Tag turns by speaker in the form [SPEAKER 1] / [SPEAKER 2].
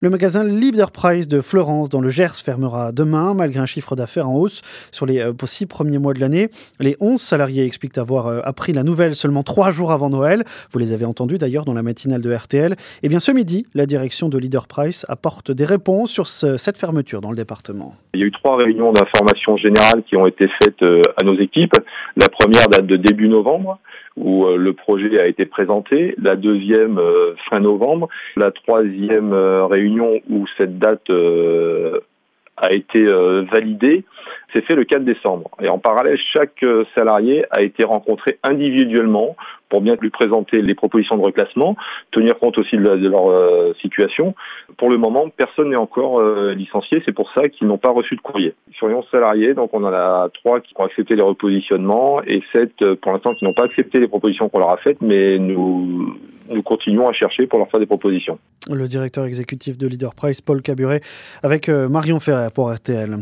[SPEAKER 1] Le magasin Leader Price de Florence dans le Gers fermera demain, malgré un chiffre d'affaires en hausse sur les 6 premiers mois de l'année. Les 11 salariés expliquent avoir appris la nouvelle seulement 3 jours avant Noël. Vous les avez entendus d'ailleurs dans la matinale de RTL. Et bien ce midi, la direction de Leader Price apporte des réponses sur cette fermeture dans le département.
[SPEAKER 2] Il y a eu 3 réunions d'information générale qui ont été faites à nos équipes. La première date de début novembre, où le projet a été présenté. La deuxième, fin novembre. La troisième réunion où cette date a été validée, c'est fait le 4 décembre. Et en parallèle, chaque salarié a été rencontré individuellement pour bien lui présenter les propositions de reclassement, tenir compte aussi de leur situation. Pour le moment, personne n'est encore licencié, c'est pour ça qu'ils n'ont pas reçu de courrier. Sur les 11 salariés, donc on en a 3 qui ont accepté les repositionnements et 7 pour l'instant qui n'ont pas accepté les propositions qu'on leur a faites, mais nous continuons à chercher pour leur faire des propositions.
[SPEAKER 1] Le directeur exécutif de Leader Price, Paul Caburet, avec Marion Ferrer pour RTL.